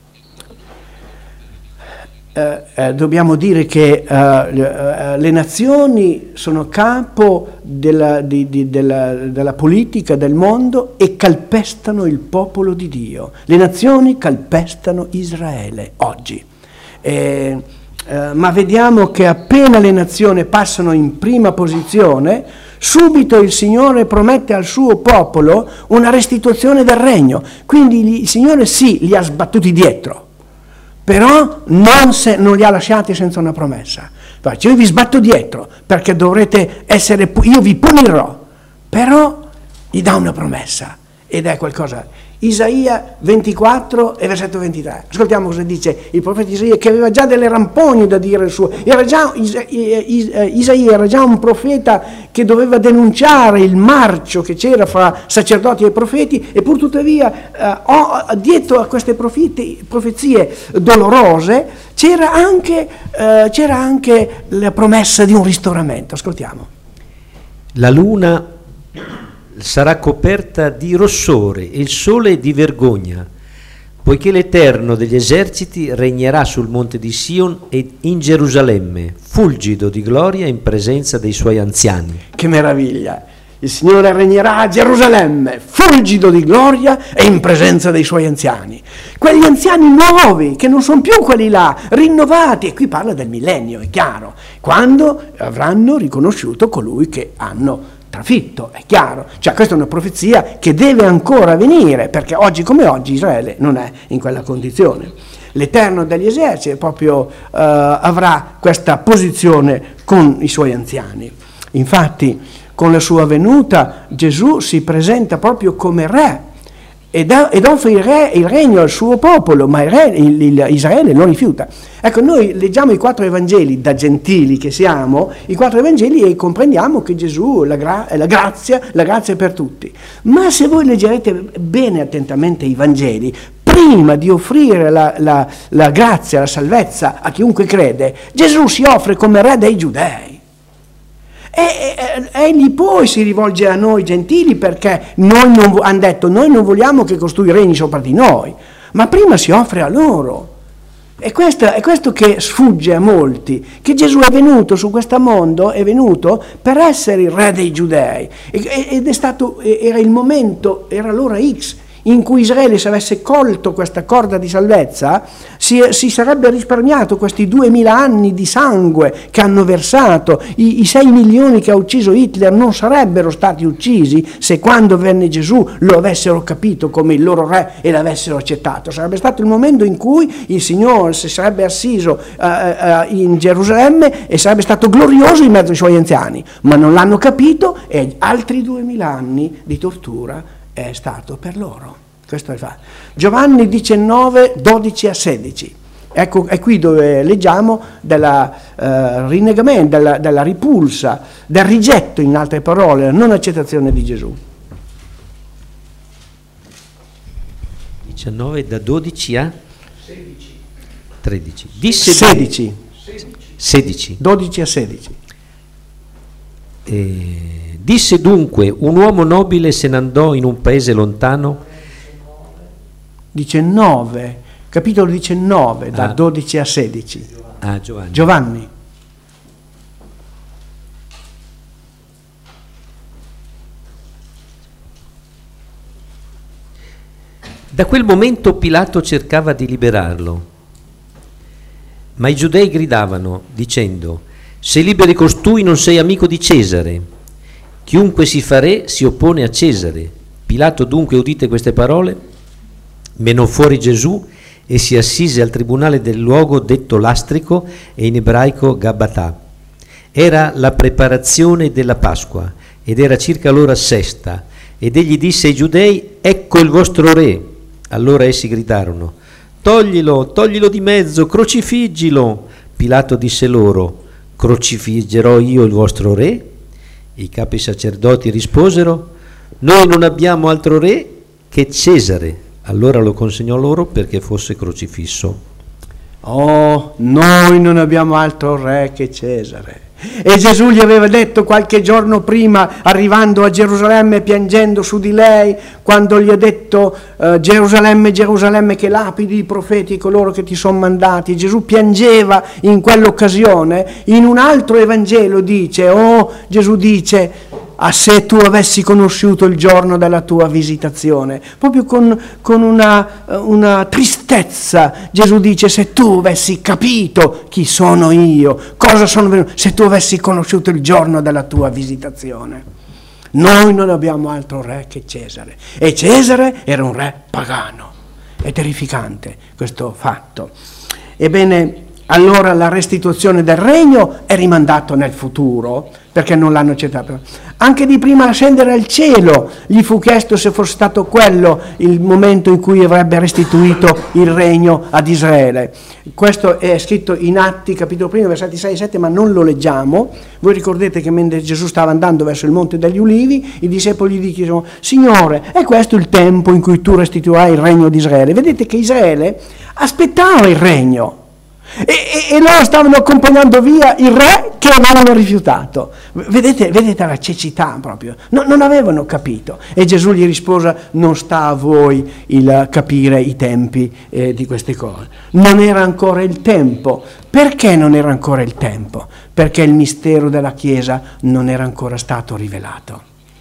Eh, eh, dobbiamo dire che eh, le, le nazioni sono capo della, di, di, della, della politica del mondo e calpestano il popolo di Dio. Le nazioni calpestano Israele oggi. Eh, eh, ma vediamo che appena le nazioni passano in prima posizione, subito il Signore promette al suo popolo una restituzione del regno. Quindi il Signore sì, li ha sbattuti dietro, però non, se, non li ha lasciati senza una promessa. Cioè, io vi sbatto dietro perché dovrete essere, io vi punirò, però gli dà una promessa, ed è qualcosa. Isaia ventiquattro e versetto ventitré. Ascoltiamo cosa dice il profeta Isaia, che aveva già delle rampogne da dire il suo. Era già, Isaia era già un profeta che doveva denunciare il marcio che c'era fra sacerdoti e profeti, e pur tuttavia eh, dietro a queste profeti, profezie dolorose c'era anche, eh, c'era anche la promessa di un ristoramento. Ascoltiamo. La luna sarà coperta di rossore e il sole di vergogna, poiché l'Eterno degli eserciti regnerà sul monte di Sion e in Gerusalemme, fulgido di gloria in presenza dei suoi anziani. Che meraviglia! Il Signore regnerà a Gerusalemme, fulgido di gloria e in presenza dei suoi anziani. Quegli anziani nuovi, che non sono più quelli là, rinnovati. E qui parla del millennio, è chiaro, quando avranno riconosciuto colui che hanno trafitto, è chiaro. Cioè questa è una profezia che deve ancora venire, perché oggi come oggi Israele non è in quella condizione. L'Eterno degli eserciti proprio uh, avrà questa posizione con i suoi anziani. Infatti con la sua venuta Gesù si presenta proprio come re ed, ed offre il, re, il regno al suo popolo, ma il re, il, il, Israele lo rifiuta. Ecco, noi leggiamo i quattro Evangeli, da gentili che siamo, i quattro Evangeli, e comprendiamo che Gesù la gra- è la grazia, la grazia è per tutti. Ma se voi leggerete bene attentamente i Vangeli, prima di offrire la, la, la grazia, la salvezza a chiunque crede, Gesù si offre come re dei Giudei. E egli poi si rivolge a noi gentili, perché noi non, hanno detto noi non vogliamo che costui regni sopra di noi, ma prima si offre a loro. E questo è questo che sfugge a molti, che Gesù è venuto su questo mondo, è venuto per essere il re dei Giudei, ed è stato, era il momento, era l'ora X in cui Israele, se avesse colto questa corda di salvezza, si, si sarebbe risparmiato questi duemila anni di sangue che hanno versato. I, i sei milioni che ha ucciso Hitler non sarebbero stati uccisi se quando venne Gesù lo avessero capito come il loro re e l'avessero accettato. Sarebbe stato il momento in cui il Signore si sarebbe assiso uh, uh, in Gerusalemme e sarebbe stato glorioso in mezzo ai suoi anziani, ma non l'hanno capito e altri duemila anni di tortura è stato per loro. Questo è il fatto. Giovanni diciannove, dodici a sedici. Ecco, è qui dove leggiamo della uh, rinnegamento, della, della ripulsa, del rigetto, in altre parole, la non accettazione di Gesù. diciannove da dodici a sedici. tredici. Disse sedici. sedici. dodici a sedici. Eh, disse dunque un uomo nobile se ne andò in un paese lontano. diciannove, capitolo diciannove, da ah. dodici a sedici. Ah, Giovanni. Giovanni. Da quel momento Pilato cercava di liberarlo, ma i giudei gridavano dicendo: se liberi costui non sei amico di Cesare. Chiunque si fa re si oppone a Cesare. Pilato dunque, udite queste parole, menò fuori Gesù e si assise al tribunale del luogo detto Lastrico e in ebraico Gabatà. Era la preparazione della Pasqua ed era circa l'ora sesta, ed egli disse ai giudei: ecco il vostro re. Allora essi gridarono: toglilo, toglilo di mezzo, crocifiggilo. Pilato disse loro: crocifiggerò io il vostro re? I capi sacerdoti risposero: noi non abbiamo altro re che Cesare. Allora lo consegnò loro perché fosse crocifisso. Oh, noi non abbiamo altro re che Cesare. E Gesù gli aveva detto qualche giorno prima, arrivando a Gerusalemme piangendo su di lei, quando gli ha detto uh, Gerusalemme, Gerusalemme, che lapidi i profeti e coloro che ti sono mandati. Gesù piangeva in quell'occasione. In un altro Evangelo dice, oh, Gesù dice: ah, se tu avessi conosciuto il giorno della tua visitazione, proprio con, con una, una tristezza, Gesù dice: se tu avessi capito chi sono io, cosa sono venuto, se tu avessi conosciuto il giorno della tua visitazione. Noi non abbiamo altro re che Cesare, e Cesare era un re pagano. È terrificante questo fatto. Ebbene, allora la restituzione del regno è rimandato nel futuro, perché non l'hanno accettato. Anche di prima ascendere al cielo gli fu chiesto se fosse stato quello il momento in cui avrebbe restituito il regno ad Israele. Questo è scritto in Atti, capitolo primo, versetti sei e sette, ma non lo leggiamo. Voi ricordate che mentre Gesù stava andando verso il Monte degli Ulivi, i discepoli gli chiedono: Signore, è questo il tempo in cui tu restituirai il regno di Israele? Vedete che Israele aspettava il regno. E, e, e loro stavano accompagnando via il re che avevano rifiutato. Vedete, vedete la cecità proprio, no, non avevano capito. E Gesù gli rispose: non sta a voi il capire i tempi eh, di queste cose. Non era ancora il tempo. Perché non era ancora il tempo? Perché il mistero della Chiesa non era ancora stato rivelato.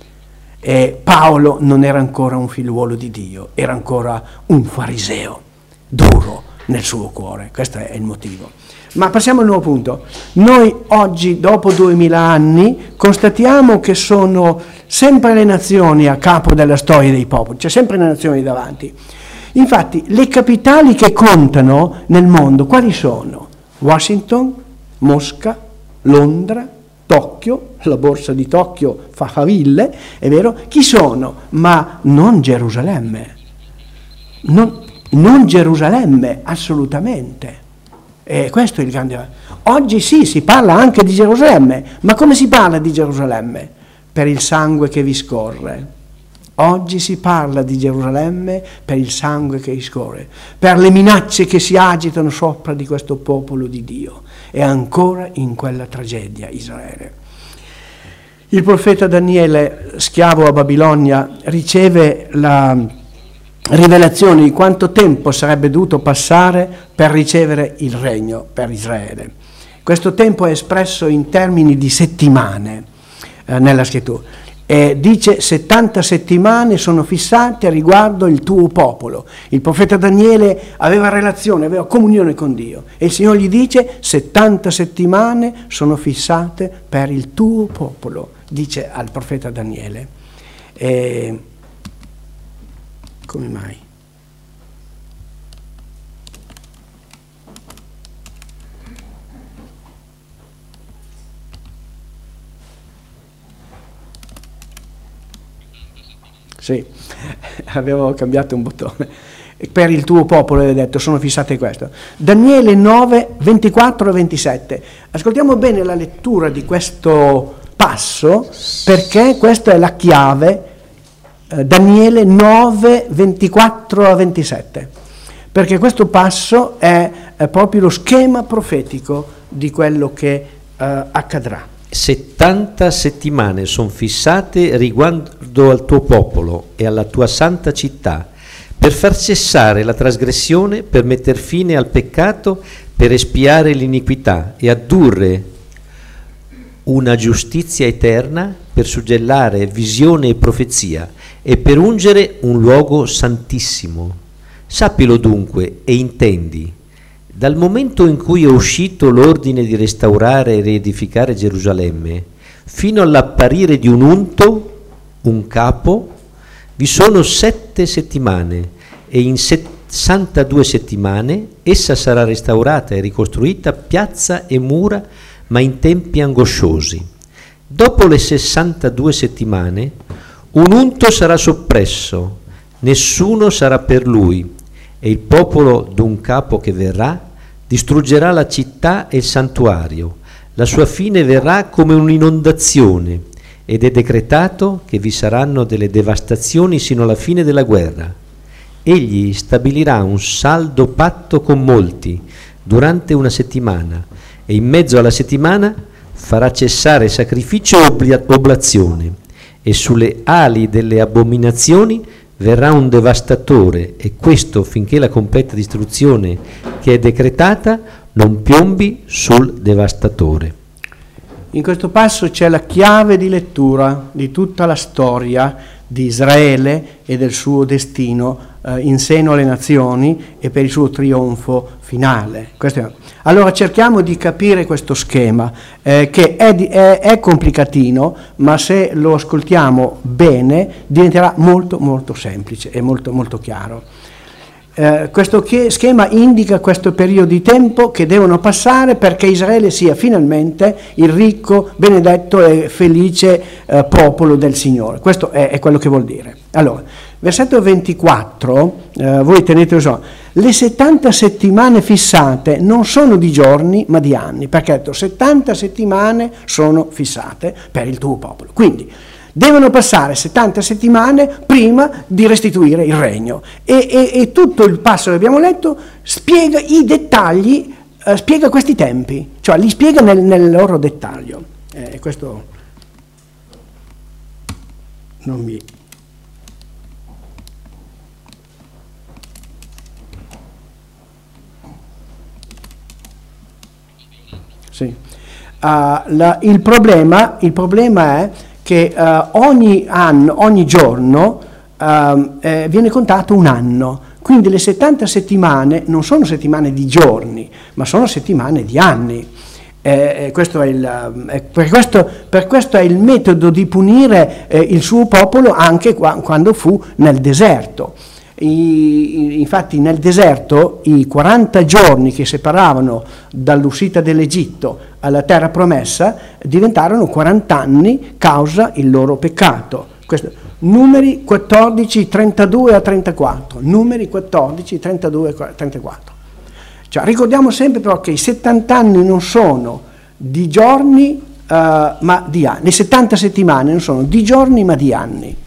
E Paolo non era ancora un figliuolo di Dio, era ancora un fariseo duro nel suo cuore. Questo è il motivo. Ma passiamo al nuovo punto. Noi oggi, dopo duemila anni, constatiamo che sono sempre le nazioni a capo della storia dei popoli, c'è sempre le nazioni davanti. Infatti, le capitali che contano nel mondo, quali sono? Washington, Mosca, Londra, Tokyo, la borsa di Tokyo fa faville, è vero? Chi sono? Ma non Gerusalemme, non, non Gerusalemme, assolutamente. E questo è il grande. Oggi sì, si parla anche di Gerusalemme, ma come si parla di Gerusalemme? Per il sangue che vi scorre. Oggi si parla di Gerusalemme per il sangue che vi scorre, per le minacce che si agitano sopra di questo popolo di Dio. È ancora in quella tragedia Israele. Il profeta Daniele, schiavo a Babilonia, riceve la rivelazione di quanto tempo sarebbe dovuto passare per ricevere il regno per Israele. Questo tempo è espresso in termini di settimane eh, nella scrittura. E dice settanta settimane sono fissate riguardo il tuo popolo. Il profeta Daniele aveva relazione, aveva comunione con Dio e il Signore gli dice settanta settimane sono fissate per il tuo popolo, dice al profeta Daniele. E come mai? Sì, avevo cambiato un bottone. Per il tuo popolo, hai detto, sono fissate questo. Daniele nove, ventiquattro e ventisette. Ascoltiamo bene la lettura di questo passo, perché questa è la chiave. eh, Daniele nove, ventiquattro a ventisette. Perché questo passo è, è proprio lo schema profetico di quello che eh, accadrà. settanta settimane sono fissate riguardo al tuo popolo e alla tua santa città, per far cessare la trasgressione, per metter fine al peccato, per espiare l'iniquità e addurre una giustizia eterna, per suggellare visione e profezia e per ungere un luogo santissimo. Sappilo dunque e intendi. Dal momento in cui è uscito l'ordine di restaurare e riedificare Gerusalemme, fino all'apparire di un unto, un capo, vi sono sette settimane e in sessantadue settimane essa sarà restaurata e ricostruita piazza e mura, ma in tempi angosciosi. Dopo le sessantadue settimane, un unto sarà soppresso, nessuno sarà per lui, e il popolo d'un capo che verrà distruggerà la città e il santuario. La sua fine verrà come un'inondazione ed è decretato che vi saranno delle devastazioni sino alla fine della guerra. Egli stabilirà un saldo patto con molti durante una settimana e in mezzo alla settimana farà cessare sacrificio e oblazione, e sulle ali delle abominazioni verrà un devastatore, e questo finché la completa distruzione che è decretata non piombi sul devastatore. In questo passo c'è la chiave di lettura di tutta la storia di Israele e del suo destino eh, in seno alle nazioni e per il suo trionfo finale. Questo è. Allora cerchiamo di capire questo schema eh, che è, di, è, è complicatino, ma se lo ascoltiamo bene diventerà molto molto semplice e molto molto chiaro. Eh, questo che, schema indica questo periodo di tempo che devono passare perché Israele sia finalmente il ricco, benedetto e felice eh, popolo del Signore. Questo è, è quello che vuol dire. Allora, versetto ventiquattro, eh, voi tenete so, le settanta settimane fissate non sono di giorni ma di anni, perché ha detto settanta settimane sono fissate per il tuo popolo. Quindi devono passare settanta settimane prima di restituire il regno. E, e, e tutto il passo che abbiamo letto spiega i dettagli, eh, spiega questi tempi, cioè li spiega nel, nel loro dettaglio. Eh, questo non mi... Sì. Uh, la, il, problema, il problema è che uh, ogni anno, ogni giorno uh, eh, viene contato un anno, quindi le settanta settimane non sono settimane di giorni, ma sono settimane di anni. Eh, questo è il, eh, per, questo, per questo è il metodo di punire eh, il suo popolo anche qua, quando fu nel deserto. I, infatti nel deserto i quaranta giorni che separavano dall'uscita dell'Egitto alla terra promessa diventarono quaranta anni causa il loro peccato. Questo, numeri quattordici, trentadue a trentaquattro, numeri quattordici, trentadue a trentaquattro. Cioè, ricordiamo sempre però che i settanta anni non sono di giorni uh, ma di anni, le settanta settimane non sono di giorni ma di anni.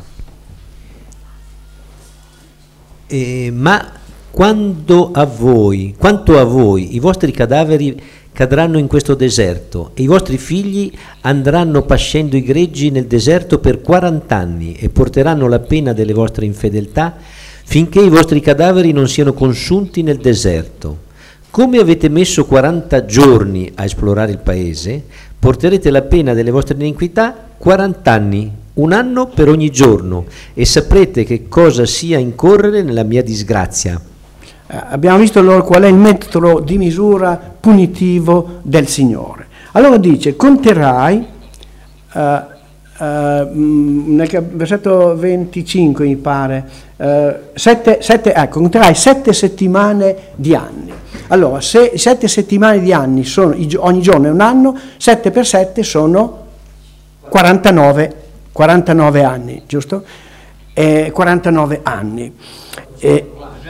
Eh, ma quando a voi, quanto a voi, i vostri cadaveri cadranno in questo deserto e i vostri figli andranno pascendo i greggi nel deserto per quaranta anni e porteranno la pena delle vostre infedeltà finché i vostri cadaveri non siano consunti nel deserto. Come avete messo quaranta giorni a esplorare il paese, porterete la pena delle vostre iniquità quaranta anni, un anno per ogni giorno, e saprete che cosa sia incorrere nella mia disgrazia. Eh, abbiamo visto allora qual è il metodo di misura punitivo del Signore. Allora dice, conterai, eh, eh, nel versetto venticinque mi pare, eh, sette, sette, ecco, conterai sette settimane di anni. Allora, se sette settimane di anni sono, ogni giorno è un anno, sette per sette sono quarantanove, quarantanove anni, giusto? Eh, quarantanove anni. Eh,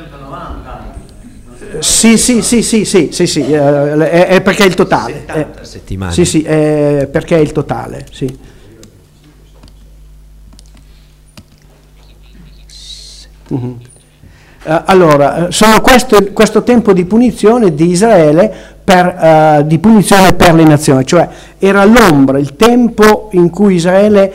sì, sì, sì, sì, sì, sì, sì, eh, è, è perché è il totale. settanta eh, settimane. Sì, sì, è perché è il totale, sì. Mm-hmm. Uh, allora, sono questo, questo tempo di punizione di Israele, per, uh, di punizione per le nazioni, cioè era l'ombra, il tempo in cui Israele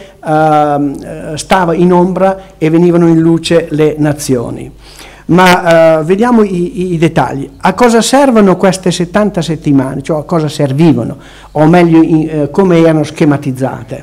uh, stava in ombra e venivano in luce le nazioni. Ma uh, vediamo i, i dettagli. A cosa servono queste settanta settimane? Cioè a cosa servivano? O meglio, in, uh, come erano schematizzate?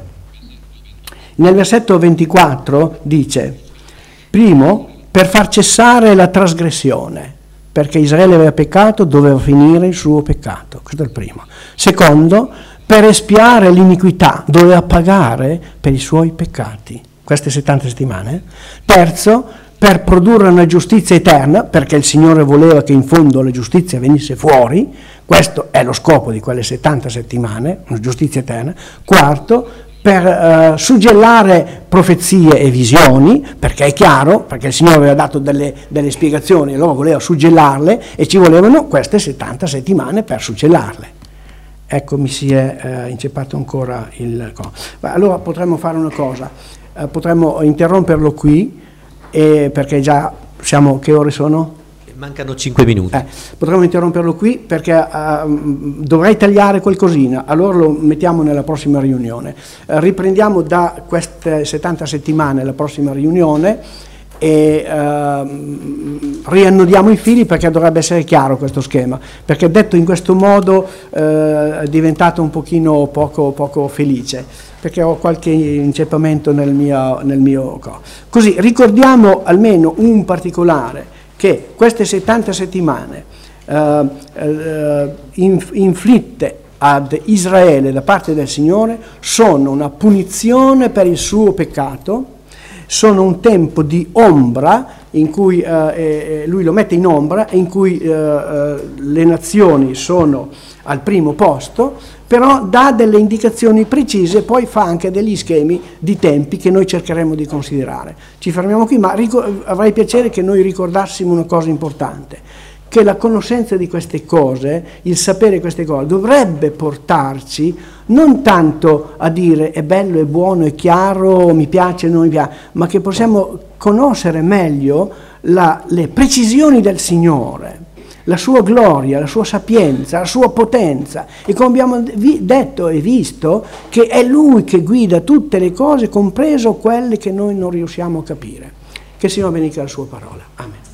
Nel versetto ventiquattro dice, primo, per far cessare la trasgressione, perché Israele aveva peccato, doveva finire il suo peccato. Questo è il primo. Secondo, per espiare l'iniquità, doveva pagare per i suoi peccati. Queste settanta settimane. Terzo, per produrre una giustizia eterna, perché il Signore voleva che in fondo la giustizia venisse fuori. Questo è lo scopo di quelle settanta settimane, una giustizia eterna. Quarto, per uh, suggellare profezie e visioni, perché è chiaro, perché il Signore aveva dato delle, delle spiegazioni e loro voleva suggellarle e ci volevano queste settanta settimane per suggellarle. Ecco, mi si è uh, inceppato ancora il... Allora potremmo fare una cosa, uh, potremmo interromperlo qui, e perché già siamo, che ore sono? Mancano cinque minuti. Eh, potremmo interromperlo qui perché uh, dovrei tagliare qualcosina, allora lo mettiamo nella prossima riunione. Uh, riprendiamo da queste settanta settimane la prossima riunione e uh, riannodiamo i fili, perché dovrebbe essere chiaro questo schema, perché detto in questo modo uh, è diventato un pochino poco, poco felice, perché ho qualche inceppamento nel mio, nel mio corpo. Così ricordiamo almeno un particolare, che queste settanta settimane uh, uh, inf- inflitte ad Israele da parte del Signore sono una punizione per il suo peccato, sono un tempo di ombra in cui uh, eh, lui lo mette in ombra, in cui uh, uh, le nazioni sono al primo posto, però dà delle indicazioni precise, poi fa anche degli schemi di tempi che noi cercheremo di considerare. Ci fermiamo qui, ma ricor- avrei piacere che noi ricordassimo una cosa importante, che la conoscenza di queste cose, il sapere queste cose, dovrebbe portarci non tanto a dire è bello, è buono, è chiaro, mi piace, non mi piace, ma che possiamo conoscere meglio la, le precisioni del Signore, la sua gloria, la sua sapienza, la sua potenza, e come abbiamo vi- detto e visto che è Lui che guida tutte le cose, compreso quelle che noi non riusciamo a capire. Che il Signore benedica la sua parola. Amen.